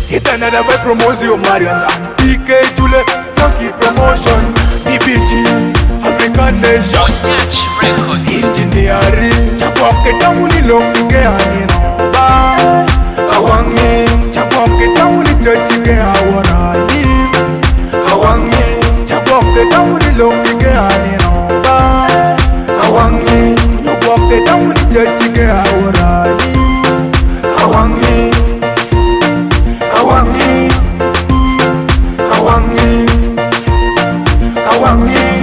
Hit another by promotion Marion and PK Jule Funky Promotion BBG African Nation Engineering Chapoke Tamuni Loke Anino Ba Kawangi Chapoke Tamuni Chachike Awarani Kawangi Chapoke Tamuni Loke Anino Ba Kawangi Chapoke Tamuni Chachike Awarani Kawangi Kawangi Kawangi Kawangi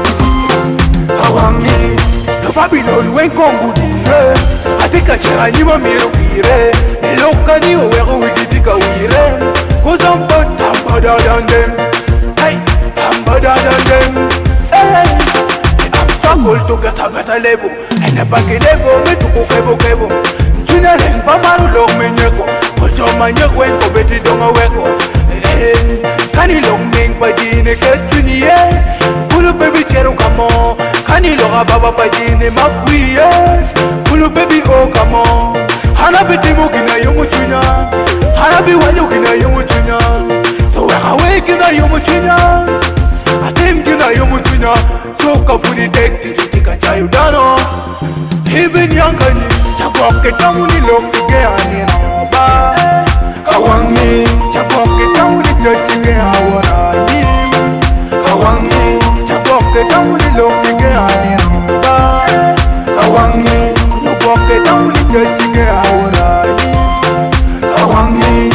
Kawangi No Babylon wen kongu dire Atika chera nyima miro kire Neloka ni owero wigitika wire Cause I'm better than them Hey, I'm better than them Hey, I'm struggle to get a better level And a back level me to go kebo Njuna len pa maru log me nyeko Kocho ma nyeko enko beti donga weko Kani log meng pa jine ke chuniye Kulu baby chero kamo Kani loga baba pa jine makwiye Kulu baby o kamo Hana biti mukina yumu chunya Hana bi wanyu kina yumu chunya So weka kina yumu chunya Atim kina yumu chunya So kafuni tek tijitika chayu dano Even yankani Chapoke tamuni loke anino ba Kawangi Chapoke tamuni chachike awarani Kawangi Chapoke tamuni loke anino ba Kawangi Chapoke tamuni chachike awarani Kawangi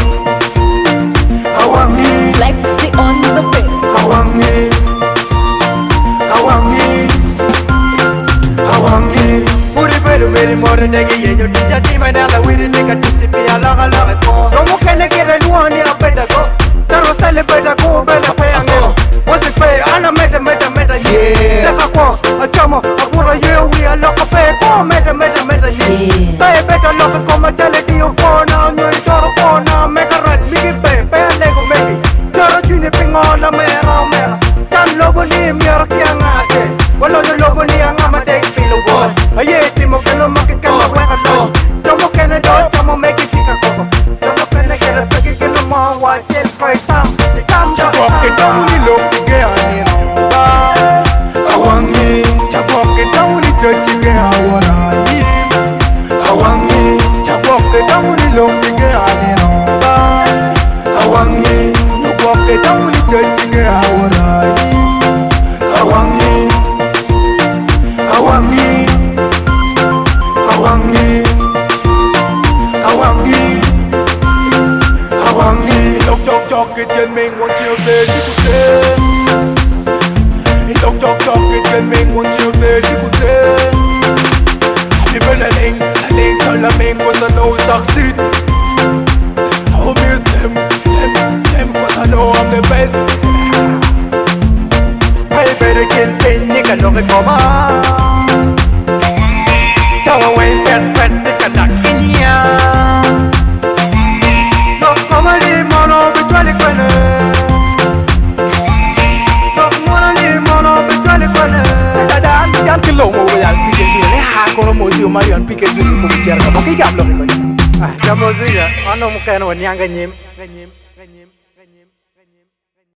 Kawangi Lexi on the beat. Kawangi Kawangi Kawangi Very more than they get you did that team and I will take a tip a long go. Como can I get a new one here better go? That was still a better go, better pay and go. Was it pay? And I made a yeah. Like a quack, a chamo, a put a year we are lock a pay, go, made a yeah. Pay a better lock a commerciality of corner, no corner, make a right, make it pay a lego, make it. Tara Junior ping on the mera. Tan Lobony, Mirakiangate. Well, on the Lobony, I'm a day below one. I hate him, okay, no market can work alone. Don't can I do, don't make it pick a coco. Don't can I get a packet in the mall, white, get quite time. The time Chapoke Tamuni look again, Kawangi, Chapoke Tamuni Chachike Awarani. Kawangi, Chapoke Tamuni look again, Kawangi, Chapoke Tamuni Chachike Awarani. Kawangi, Kawangi, Kawangi, Kawangi, Kawangi. Lok chok ke chen ming won chiu te chi ku te. Lok chok ke chen ming won chiu te chi ku te. Happy birthday, ling chol la ming cause I know succeed. I'll meet them cause I know I'm the best. I better kill pain, nigga, look at mama. Tawa wen pet, nigga, like Kenya. No, come on, mono, be jolly quene. No, mono, be jolly quene. Yan kilo mo wala PK Jule, ha kono mo si Marion PK Jule mo bicara ka, bakit kablo ko? Ah, kablo siya. Ano mo kaya no nyanga nyim?